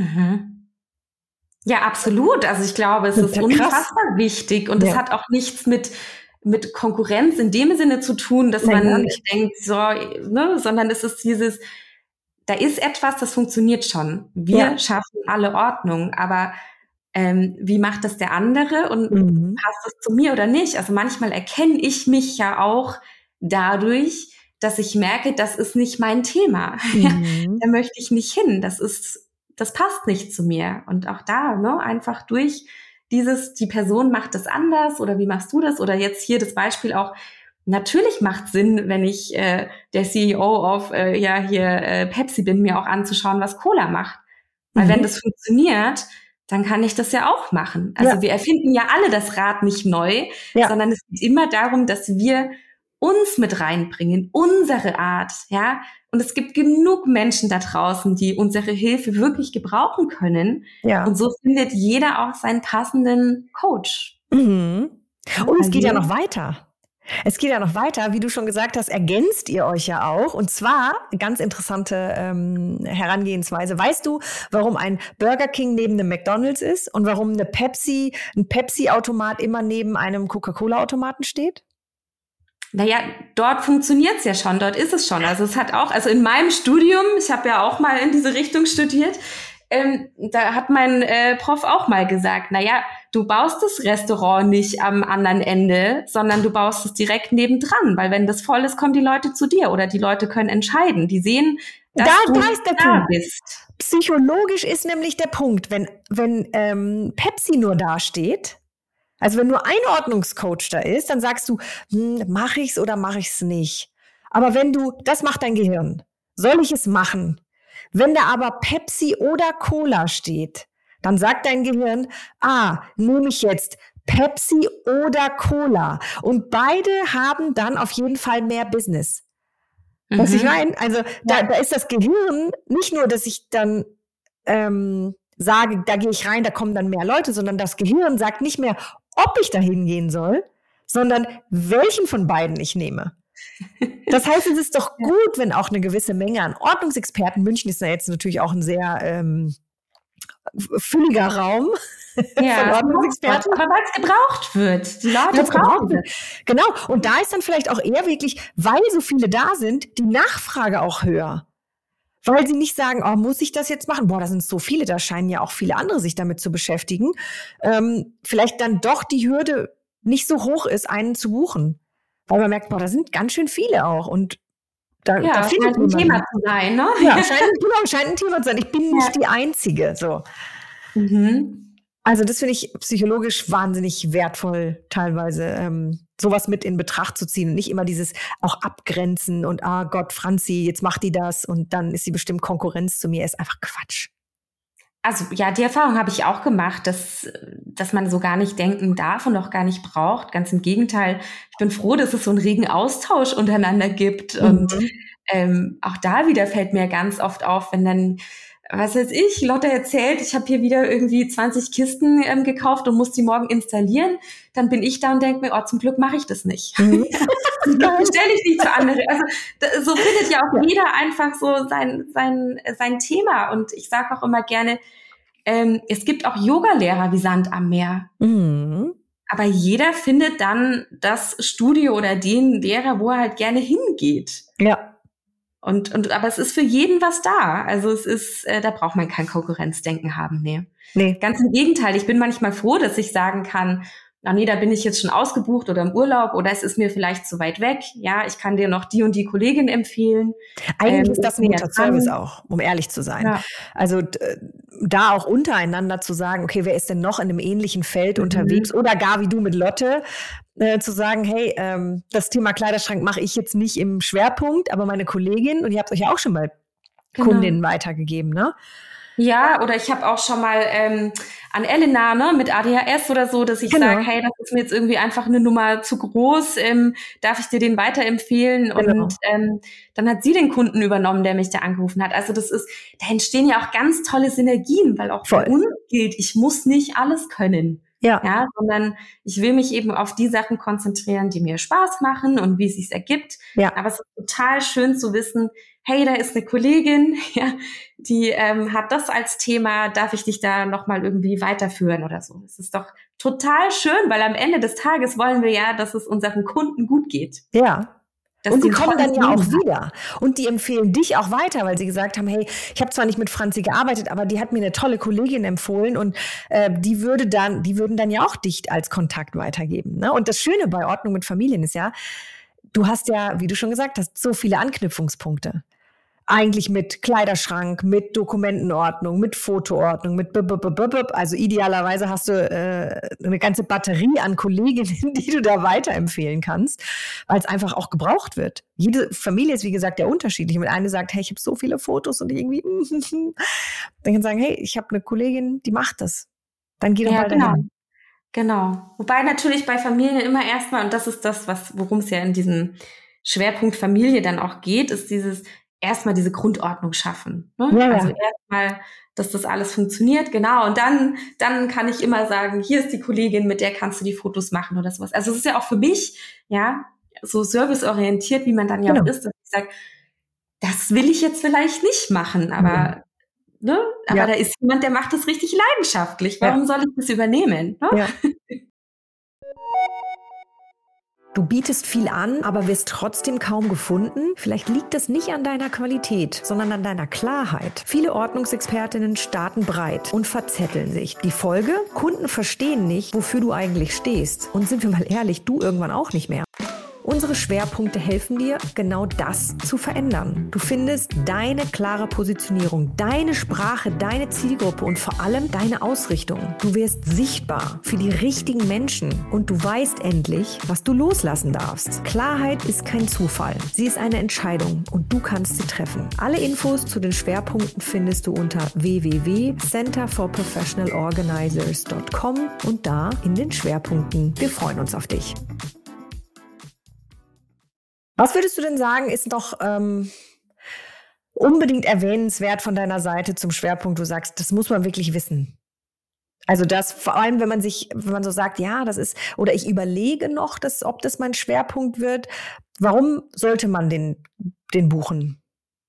Ja, absolut. Also ich glaube, es ist unfassbar wichtig und es hat auch nichts mit Konkurrenz in dem Sinne zu tun, dass man denkt, sondern es ist da ist etwas, das funktioniert schon. Wir schaffen alle Ordnung, aber wie macht das der andere und passt das zu mir oder nicht? Also manchmal erkenne ich mich ja auch dadurch, dass ich merke, das ist nicht mein Thema. Da möchte ich nicht hin. Das passt nicht zu mir. Und auch da, ne, einfach durch die Person macht das anders oder wie machst du das? Oder jetzt hier das Beispiel auch, natürlich macht Sinn, wenn ich der CEO auf Pepsi bin, mir auch anzuschauen, was Cola macht. Weil wenn das funktioniert, dann kann ich das ja auch machen. Also wir erfinden ja alle das Rad nicht neu, sondern es geht immer darum, dass wir uns mit reinbringen, unsere Art, ja. Und es gibt genug Menschen da draußen, die unsere Hilfe wirklich gebrauchen können. Ja. Und so findet jeder auch seinen passenden Coach. Mhm. Und es geht ja noch weiter. Es geht ja noch weiter, wie du schon gesagt hast, ergänzt ihr euch ja auch. Und zwar, ganz interessante Herangehensweise. Weißt du, warum ein Burger King neben einem McDonald's ist und warum ein Pepsi-Automat immer neben einem Coca-Cola-Automaten steht? Naja, dort funktioniert's ja schon, dort ist es schon. Also es hat auch, also in meinem Studium, ich habe ja auch mal in diese Richtung studiert, da hat mein Prof auch mal gesagt, naja, du baust das Restaurant nicht am anderen Ende, sondern du baust es direkt nebendran, weil wenn das voll ist, kommen die Leute zu dir oder die Leute können entscheiden. Die sehen, dass du da bist. Psychologisch ist nämlich der Punkt, wenn Pepsi nur da steht, also wenn nur ein Ordnungscoach da ist, dann sagst du, mache ich's oder mache ich's nicht. Aber das macht dein Gehirn. Soll ich es machen? Wenn da aber Pepsi oder Cola steht, dann sagt dein Gehirn, nehme ich jetzt Pepsi oder Cola. Und beide haben dann auf jeden Fall mehr Business. Was ich meine? Also da ist das Gehirn nicht nur, dass ich dann sage, da gehe ich rein, da kommen dann mehr Leute, sondern das Gehirn sagt nicht mehr, ob ich da hingehen soll, sondern welchen von beiden ich nehme. Das heißt, es ist doch gut, wenn auch eine gewisse Menge an Ordnungsexperten, München ist ja jetzt natürlich auch ein sehr fülliger Raum von Ordnungsexperten. Aber weil es gebraucht wird. Die Leute brauchen es. Genau. Und da ist dann vielleicht auch eher wirklich, weil so viele da sind, die Nachfrage auch höher. Weil sie nicht sagen, muss ich das jetzt machen? Da sind so viele, da scheinen ja auch viele andere sich damit zu beschäftigen. Vielleicht dann doch die Hürde nicht so hoch ist, einen zu buchen. Weil man merkt, da sind ganz schön viele auch. Und da scheint ein Thema zu sein, ne? Ja, scheint ein Thema zu sein. Ich bin nicht die Einzige. So. Also das finde ich psychologisch wahnsinnig wertvoll, teilweise sowas mit in Betracht zu ziehen. Und nicht immer dieses auch Abgrenzen und Gott, Franzi, jetzt macht die das und dann ist sie bestimmt Konkurrenz zu mir. Ist einfach Quatsch. Also ja, die Erfahrung habe ich auch gemacht, dass man so gar nicht denken darf und auch gar nicht braucht. Ganz im Gegenteil, ich bin froh, dass es so einen regen Austausch untereinander gibt. Und auch da wieder fällt mir ganz oft auf, wenn dann, was weiß ich, Lotte erzählt, ich habe hier wieder irgendwie 20 Kisten gekauft und muss die morgen installieren. Dann bin ich da und denke mir, zum Glück mache ich das nicht. Dann stelle ich nicht zu anderen. Also so findet ja auch jeder einfach so sein Thema. Und ich sage auch immer gerne, es gibt auch Yogalehrer wie Sand am Meer. Aber jeder findet dann das Studio oder den Lehrer, wo er halt gerne hingeht. Ja. Aber es ist für jeden was da. Also es ist, da braucht man kein Konkurrenzdenken haben, nee. Ganz im Gegenteil. Ich bin manchmal froh, dass ich sagen kann, da bin ich jetzt schon ausgebucht oder im Urlaub oder es ist mir vielleicht zu weit weg. Ja, ich kann dir noch die und die Kollegin empfehlen. Eigentlich ist das ein guter Service auch, um ehrlich zu sein. Ja. Also da auch untereinander zu sagen, okay, wer ist denn noch in einem ähnlichen Feld unterwegs? Oder gar wie du mit Lotte, zu sagen, hey, das Thema Kleiderschrank mache ich jetzt nicht im Schwerpunkt, aber meine Kollegin, und ihr habt euch ja auch schon mal Kundinnen weitergegeben, ne? Ja, oder ich habe auch schon mal an Elena, mit ADHS oder so, dass ich sage, hey, das ist mir jetzt irgendwie einfach eine Nummer zu groß, darf ich dir den weiterempfehlen? Und dann hat sie den Kunden übernommen, der mich da angerufen hat. Also da entstehen ja auch ganz tolle Synergien, weil auch für uns gilt, ich muss nicht alles können. Ja, sondern ich will mich eben auf die Sachen konzentrieren, die mir Spaß machen und wie es sich ergibt. Ja. Aber es ist total schön zu wissen, hey, da ist eine Kollegin, die hat das als Thema, darf ich dich da nochmal irgendwie weiterführen oder so. Es ist doch total schön, weil am Ende des Tages wollen wir ja, dass es unseren Kunden gut geht. Ja. Und die kommen dann ja auch wieder. Und die empfehlen dich auch weiter, weil sie gesagt haben, hey, ich habe zwar nicht mit Franzi gearbeitet, aber die hat mir eine tolle Kollegin empfohlen und die würden dann ja auch dich als Kontakt weitergeben. Ne? Und das Schöne bei Ordnung mit Familien ist ja, du hast ja, wie du schon gesagt hast, so viele Anknüpfungspunkte. Eigentlich mit Kleiderschrank, mit Dokumentenordnung, mit Fotoordnung, mit also idealerweise hast du eine ganze Batterie an Kolleginnen, die du da weiterempfehlen kannst, weil es einfach auch gebraucht wird. Jede Familie ist, wie gesagt, ja unterschiedlich. Wenn eine sagt, hey, ich habe so viele Fotos und irgendwie dann kann sagen, hey, ich habe eine Kollegin, die macht das. Dann geh doch Ja, mal genau. dahin. Genau. Wobei natürlich bei Familien immer erstmal, und das ist das, worum es ja in diesem Schwerpunkt Familie dann auch geht, ist erstmal diese Grundordnung schaffen. Ne? Ja, Also ja. erstmal, dass das alles funktioniert, genau. Und dann kann ich immer sagen, hier ist die Kollegin, mit der kannst du die Fotos machen oder sowas. Also es ist ja auch für mich, ja, so serviceorientiert, wie man dann ja auch Genau. ist, dass ich sage, das will ich jetzt vielleicht nicht machen, Mhm. aber ne? Aber Ja, da ist jemand, der macht das richtig leidenschaftlich. ja, Warum soll ich das übernehmen? Ne? ja. Du bietest viel an, aber wirst trotzdem kaum gefunden? Vielleicht liegt das nicht an deiner Qualität, sondern an deiner Klarheit. Viele Ordnungsexpertinnen starten breit und verzetteln sich. Die Folge? Kunden verstehen nicht, wofür du eigentlich stehst. Und sind wir mal ehrlich, du irgendwann auch nicht mehr. Unsere Schwerpunkte helfen dir, genau das zu verändern. Du findest deine klare Positionierung, deine Sprache, deine Zielgruppe und vor allem deine Ausrichtung. Du wirst sichtbar für die richtigen Menschen und du weißt endlich, was du loslassen darfst. Klarheit ist kein Zufall. Sie ist eine Entscheidung und du kannst sie treffen. Alle Infos zu den Schwerpunkten findest du unter www.centerforprofessionalorganizers.com und da in den Schwerpunkten. Wir freuen uns auf dich. Was würdest du denn sagen, ist noch unbedingt erwähnenswert von deiner Seite zum Schwerpunkt? Du sagst, das muss man wirklich wissen. Also das, vor allem, wenn man so sagt, ja, das ist, oder ich überlege noch, ob das mein Schwerpunkt wird. Warum sollte man den buchen?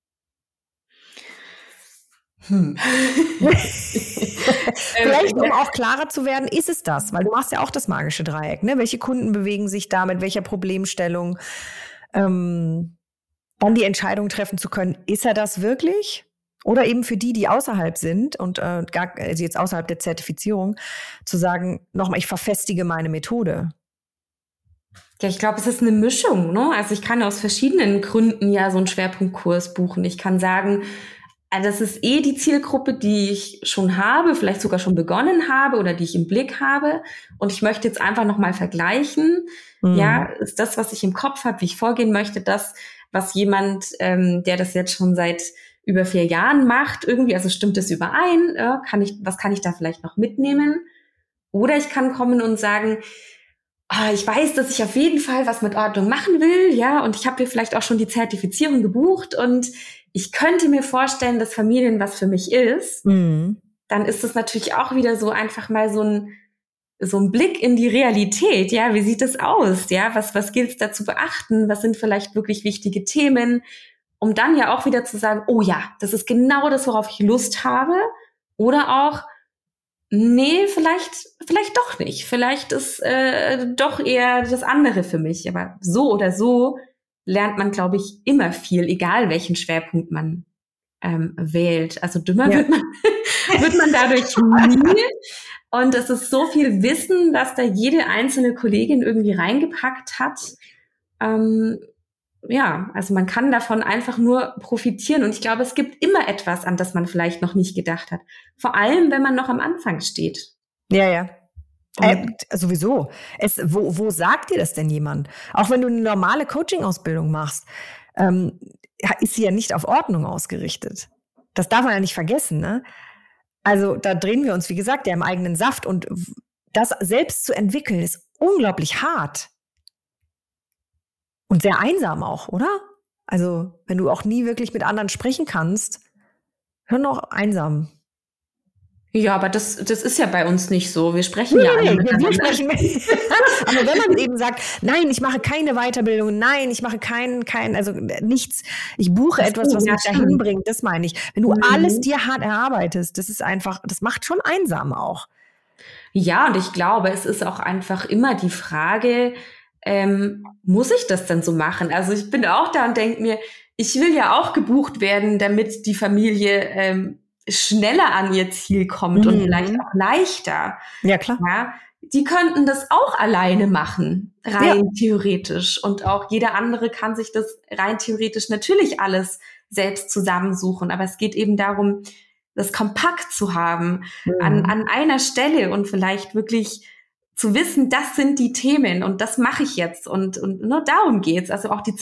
Vielleicht, um auch klarer zu werden, ist es das? Weil du machst ja auch das magische Dreieck, ne? Welche Kunden bewegen sich da, mit welcher Problemstellung? Dann die Entscheidung treffen zu können, ist er das wirklich? Oder eben für die außerhalb sind und also jetzt außerhalb der Zertifizierung, zu sagen, nochmal, ich verfestige meine Methode. Ja, ich glaube, es ist eine Mischung, ne? Also ich kann aus verschiedenen Gründen ja so einen Schwerpunktkurs buchen. Ich kann sagen, das ist die Zielgruppe, die ich schon habe, vielleicht sogar schon begonnen habe oder die ich im Blick habe. Und ich möchte jetzt einfach nochmal vergleichen. Ja, ist das, was ich im Kopf habe, wie ich vorgehen möchte, das, was jemand, der das jetzt schon seit über 4 Jahren macht, irgendwie, also stimmt das überein? Was kann ich da vielleicht noch mitnehmen? Oder ich kann kommen und sagen, ich weiß, dass ich auf jeden Fall was mit Ordnung machen will, ja, und ich habe hier vielleicht auch schon die Zertifizierung gebucht und ich könnte mir vorstellen, dass Familien was für mich ist. Dann ist es natürlich auch wieder so einfach mal so ein Blick in die Realität, ja, wie sieht das aus, ja, was gilt es da zu beachten, was sind vielleicht wirklich wichtige Themen, um dann ja auch wieder zu sagen, oh ja, das ist genau das, worauf ich Lust habe, oder auch, nee, vielleicht doch nicht, vielleicht ist doch eher das andere für mich, aber so oder so lernt man, glaube ich, immer viel, egal welchen Schwerpunkt man wählt. Also dümmer wird man dadurch nie. Und es ist so viel Wissen, dass da jede einzelne Kollegin irgendwie reingepackt hat. Ja, also man kann davon einfach nur profitieren. Und ich glaube, es gibt immer etwas, an das man vielleicht noch nicht gedacht hat. Vor allem, wenn man noch am Anfang steht. Ja. Sowieso. Wo sagt dir das denn jemand? Auch wenn du eine normale Coaching-Ausbildung machst, ist sie ja nicht auf Ordnung ausgerichtet. Das darf man ja nicht vergessen, ne? Also da drehen wir uns, wie gesagt, ja im eigenen Saft. Und das selbst zu entwickeln, ist unglaublich hart. Und sehr einsam auch, oder? Also wenn du auch nie wirklich mit anderen sprechen kannst, hör noch einsam. Ja, aber das ist ja bei uns nicht so. Wir sprechen ja alle miteinander. Wir sprechen aber wenn man eben sagt, nein, ich mache keine Weiterbildung, nein, ich mache also nichts, ich buche etwas, was mich dahin bringt, das meine ich. Wenn du alles dir hart erarbeitest, das ist einfach, das macht schon einsam auch. Ja, und ich glaube, es ist auch einfach immer die Frage, muss ich das denn so machen? Also ich bin auch da und denke mir, ich will ja auch gebucht werden, damit die Familie schneller an ihr Ziel kommt und vielleicht auch leichter. Ja, klar. Ja, die könnten das auch alleine machen, rein theoretisch. Und auch jeder andere kann sich das rein theoretisch natürlich alles selbst zusammensuchen. Aber es geht eben darum, das kompakt zu haben an einer Stelle und vielleicht wirklich zu wissen, das sind die Themen und das mache ich jetzt und nur darum geht's. Also auch die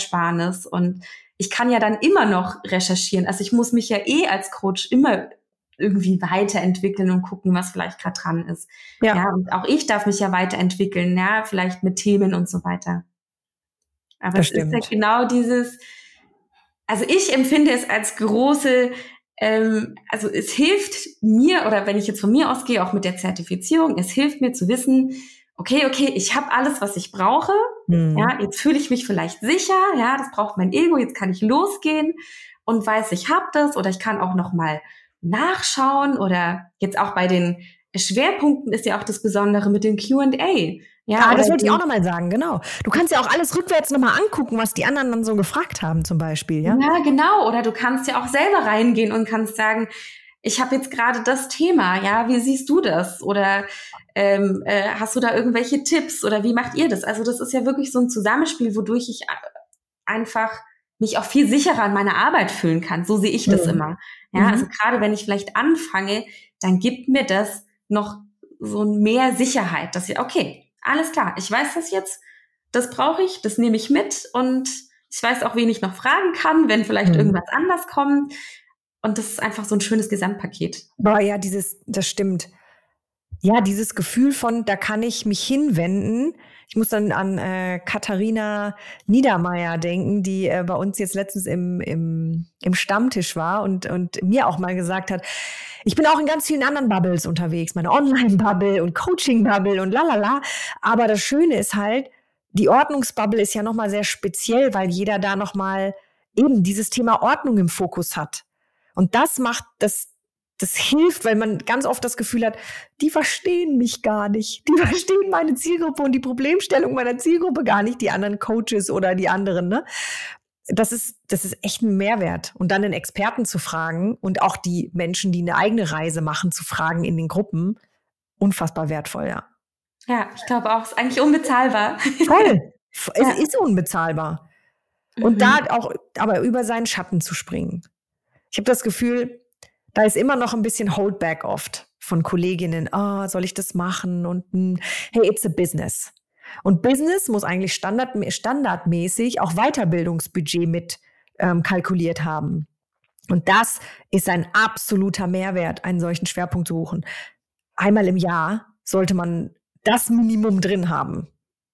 Zeitersparnis und ich kann ja dann immer noch recherchieren. Also ich muss mich ja als Coach immer irgendwie weiterentwickeln und gucken, was vielleicht gerade dran ist. Ja, und auch ich darf mich ja weiterentwickeln, ja, vielleicht mit Themen und so weiter. Aber Das es ist ja stimmt. genau dieses, also ich empfinde es als große, also es hilft mir, oder wenn ich jetzt von mir ausgehe, auch mit der Zertifizierung, es hilft mir zu wissen, okay, ich habe alles, was ich brauche. Ja, jetzt fühle ich mich vielleicht sicher, ja, das braucht mein Ego, jetzt kann ich losgehen und weiß, ich habe das, oder ich kann auch noch mal nachschauen, oder jetzt auch bei den Schwerpunkten ist ja auch das Besondere mit dem Q&A. Ja, Das oder wollte ich auch nochmal sagen, genau. Du kannst ja auch alles rückwärts nochmal angucken, was die anderen dann so gefragt haben zum Beispiel, ja? Ja, genau. Oder du kannst ja auch selber reingehen und kannst sagen, ich habe jetzt gerade das Thema, ja, wie siehst du das? Oder hast du da irgendwelche Tipps oder wie macht ihr das? Also das ist ja wirklich so ein Zusammenspiel, wodurch ich einfach mich auch viel sicherer an meiner Arbeit fühlen kann. So sehe ich das immer. Ja, also gerade wenn ich vielleicht anfange, dann gibt mir das noch so mehr Sicherheit, dass ich, okay, alles klar, ich weiß das jetzt, das brauche ich, das nehme ich mit, und ich weiß auch, wen ich noch fragen kann, wenn vielleicht irgendwas anders kommt. Und das ist einfach so ein schönes Gesamtpaket. Boah, ja, das stimmt. Ja, dieses Gefühl von, da kann ich mich hinwenden. Ich muss dann an Katharina Niedermeyer denken, die bei uns jetzt letztens im Stammtisch war und mir auch mal gesagt hat, ich bin auch in ganz vielen anderen Bubbles unterwegs, meine Online-Bubble und Coaching-Bubble und lalala. Aber das Schöne ist halt, die Ordnungsbubble ist ja nochmal sehr speziell, weil jeder da nochmal eben dieses Thema Ordnung im Fokus hat. Und das macht das hilft, weil man ganz oft das Gefühl hat, die verstehen mich gar nicht. Die verstehen meine Zielgruppe und die Problemstellung meiner Zielgruppe gar nicht, die anderen Coaches oder die anderen, ne? Das ist echt ein Mehrwert. Und dann den Experten zu fragen und auch die Menschen, die eine eigene Reise machen, zu fragen in den Gruppen, unfassbar wertvoll, ja. Ja, ich glaube auch, ist eigentlich unbezahlbar. Voll. Es ist unbezahlbar. Und da auch, aber über seinen Schatten zu springen. Ich habe das Gefühl, da ist immer noch ein bisschen Holdback oft von Kolleginnen. Soll ich das machen? Und hey, it's a business. Und Business muss eigentlich standardmäßig auch Weiterbildungsbudget mit kalkuliert haben. Und das ist ein absoluter Mehrwert, einen solchen Schwerpunkt zu buchen. Einmal im Jahr sollte man das Minimum drin haben.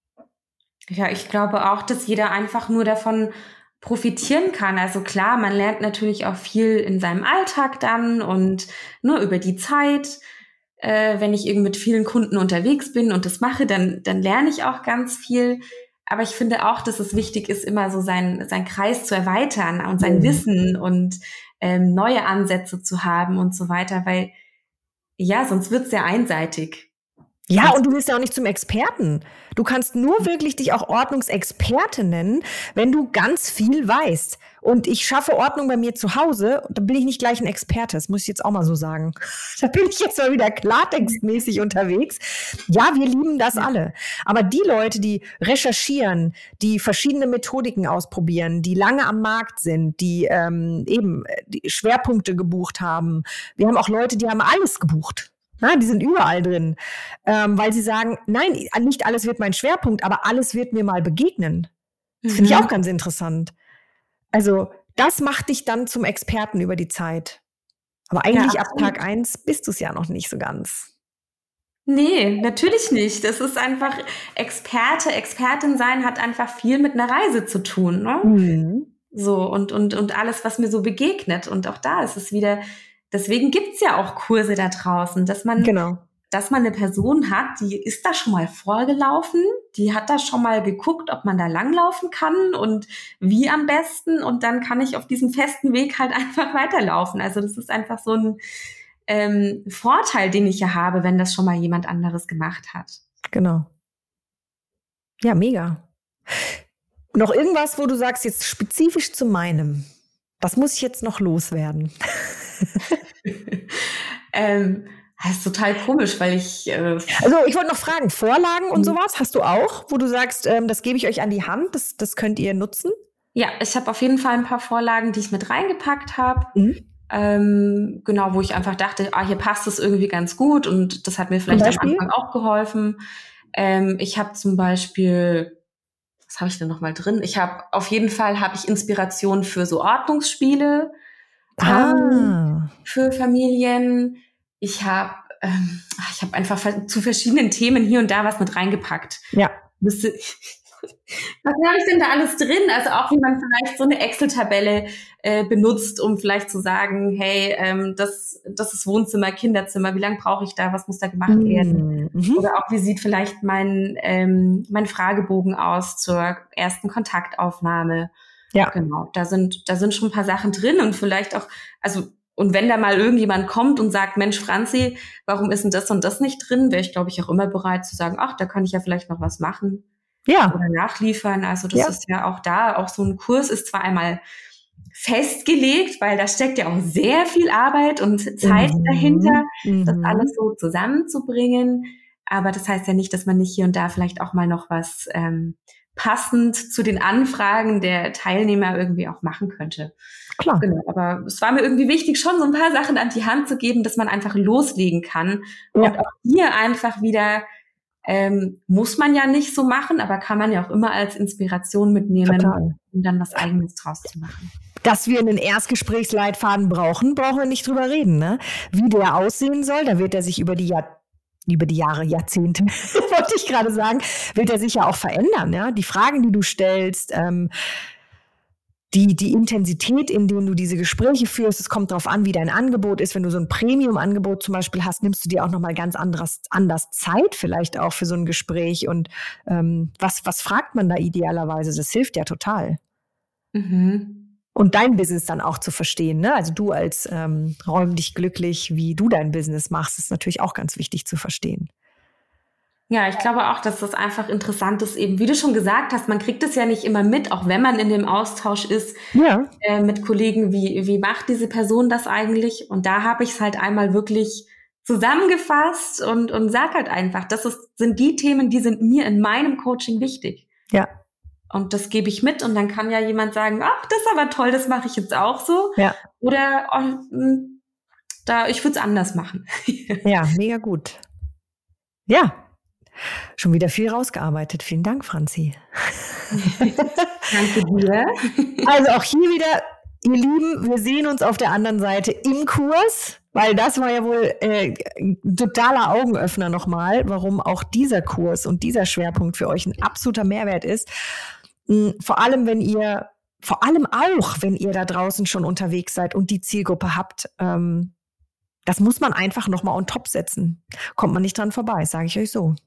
Ja, ich glaube auch, dass jeder einfach nur davon profitieren kann. Also klar, man lernt natürlich auch viel in seinem Alltag dann und nur über die Zeit. Wenn ich eben mit vielen Kunden unterwegs bin und das mache, dann lerne ich auch ganz viel. Aber ich finde auch, dass es wichtig ist, immer so sein Kreis zu erweitern und sein Wissen und neue Ansätze zu haben und so weiter, weil ja, sonst wird es sehr einseitig. Ja, und du willst ja auch nicht zum Experten. Du kannst nur wirklich dich auch Ordnungsexperte nennen, wenn du ganz viel weißt. Und ich schaffe Ordnung bei mir zu Hause, da bin ich nicht gleich ein Experte, das muss ich jetzt auch mal so sagen. Da bin ich jetzt mal wieder klartextmäßig unterwegs. Ja, wir lieben das alle. Aber die Leute, die recherchieren, die verschiedene Methodiken ausprobieren, die lange am Markt sind, die eben die Schwerpunkte gebucht haben. Wir haben auch Leute, die haben alles gebucht. Na, die sind überall drin, weil sie sagen, nein, nicht alles wird mein Schwerpunkt, aber alles wird mir mal begegnen. Das finde ich auch ganz interessant. Also das macht dich dann zum Experten über die Zeit. Aber eigentlich ab Tag 1 bist du es ja noch nicht so ganz. Nee, natürlich nicht. Das ist einfach Expertin sein hat einfach viel mit einer Reise zu tun, ne? So, und alles, was mir so begegnet. Und auch da ist es wieder, deswegen gibt's ja auch Kurse da draußen, dass man eine Person hat, die ist da schon mal vorgelaufen, die hat da schon mal geguckt, ob man da langlaufen kann und wie am besten, und dann kann ich auf diesem festen Weg halt einfach weiterlaufen. Also das ist einfach so ein Vorteil, den ich ja habe, wenn das schon mal jemand anderes gemacht hat. Genau. Ja, mega. Noch irgendwas, wo du sagst, jetzt spezifisch zu meinem, was muss ich jetzt noch loswerden? Das ist total komisch, weil ich... Also ich wollte noch fragen, Vorlagen und sowas hast du auch, wo du sagst, das gebe ich euch an die Hand, das könnt ihr nutzen? Ja, ich habe auf jeden Fall ein paar Vorlagen, die ich mit reingepackt habe. Genau, wo ich einfach dachte, hier passt es irgendwie ganz gut, und das hat mir vielleicht am Anfang auch geholfen. Ich habe zum Beispiel, was habe ich denn noch mal drin? Auf jeden Fall habe ich Inspiration für so Ordnungsspiele. für Familien. Ich habe einfach zu verschiedenen Themen hier und da was mit reingepackt. Ja. Was habe ich denn da alles drin? Also auch, wie man vielleicht so eine Excel-Tabelle benutzt, um vielleicht zu sagen, hey, das ist Wohnzimmer, Kinderzimmer, wie lange brauche ich da, was muss da gemacht werden? Oder auch, wie sieht vielleicht mein Fragebogen aus zur ersten Kontaktaufnahme? Ja. Genau, da sind schon ein paar Sachen drin und vielleicht auch, also, und wenn da mal irgendjemand kommt und sagt, Mensch, Franzi, warum ist denn das und das nicht drin, wäre ich, glaube ich, auch immer bereit zu sagen, ach, da kann ich ja vielleicht noch was machen. Ja. Oder nachliefern. Also das ist ja auch da, auch so ein Kurs ist zwar einmal festgelegt, weil da steckt ja auch sehr viel Arbeit und Zeit dahinter, das alles so zusammenzubringen. Aber das heißt ja nicht, dass man nicht hier und da vielleicht auch mal noch was passend zu den Anfragen der Teilnehmer irgendwie auch machen könnte. Klar. Genau, aber es war mir irgendwie wichtig, schon so ein paar Sachen an die Hand zu geben, dass man einfach loslegen kann. Ja. Und auch hier einfach wieder muss man ja nicht so machen, aber kann man ja auch immer als Inspiration mitnehmen, um dann was Eigenes draus zu machen. Dass wir einen Erstgesprächsleitfaden brauchen wir nicht drüber reden, ne? Wie der aussehen soll, da wird er sich über die Jahre, Jahrzehnte, wollte ich gerade sagen, wird er sich ja auch verändern, ja? Die Fragen, die du stellst, die Intensität, in denen du diese Gespräche führst, es kommt darauf an, wie dein Angebot ist. Wenn du so ein Premium-Angebot zum Beispiel hast, nimmst du dir auch nochmal ganz anders Zeit vielleicht auch für so ein Gespräch. Und was fragt man da idealerweise? Das hilft ja total. Und dein Business dann auch zu verstehen, ne? Also du als räum dich glücklich, wie du dein Business machst, ist natürlich auch ganz wichtig zu verstehen. Ja, ich glaube auch, dass das einfach interessant ist, eben, wie du schon gesagt hast, man kriegt es ja nicht immer mit, auch wenn man in dem Austausch ist mit Kollegen, wie macht diese Person das eigentlich? Und da habe ich es halt einmal wirklich zusammengefasst und sag halt einfach, sind die Themen, die sind mir in meinem Coaching wichtig. Ja. Und das gebe ich mit und dann kann ja jemand sagen, ach, das ist aber toll, das mache ich jetzt auch so. Ja. Oder ich würde es anders machen. Ja, mega gut. Ja. Schon wieder viel rausgearbeitet. Vielen Dank, Franzi. Danke dir. Also auch hier wieder, ihr Lieben, wir sehen uns auf der anderen Seite im Kurs, weil das war ja wohl totaler Augenöffner nochmal, warum auch dieser Kurs und dieser Schwerpunkt für euch ein absoluter Mehrwert ist. Vor allem auch, wenn ihr da draußen schon unterwegs seid und die Zielgruppe habt, das muss man einfach nochmal on top setzen. Kommt man nicht dran vorbei, sage ich euch so.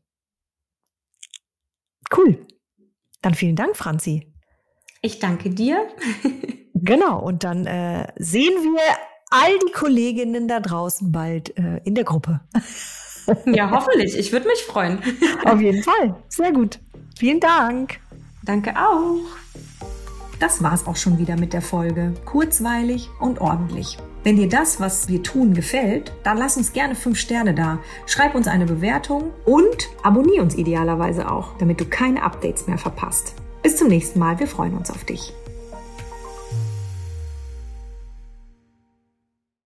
Cool. Dann vielen Dank, Franzi. Ich danke dir. Genau, und dann sehen wir all die Kolleginnen da draußen bald in der Gruppe. Ja, hoffentlich. Ich würde mich freuen. Auf jeden Fall. Sehr gut. Vielen Dank. Danke auch. Das war's auch schon wieder mit der Folge. Kurzweilig und ordentlich. Wenn dir das, was wir tun, gefällt, dann lass uns gerne 5 Sterne da. Schreib uns eine Bewertung und abonniere uns idealerweise auch, damit du keine Updates mehr verpasst. Bis zum nächsten Mal, wir freuen uns auf dich.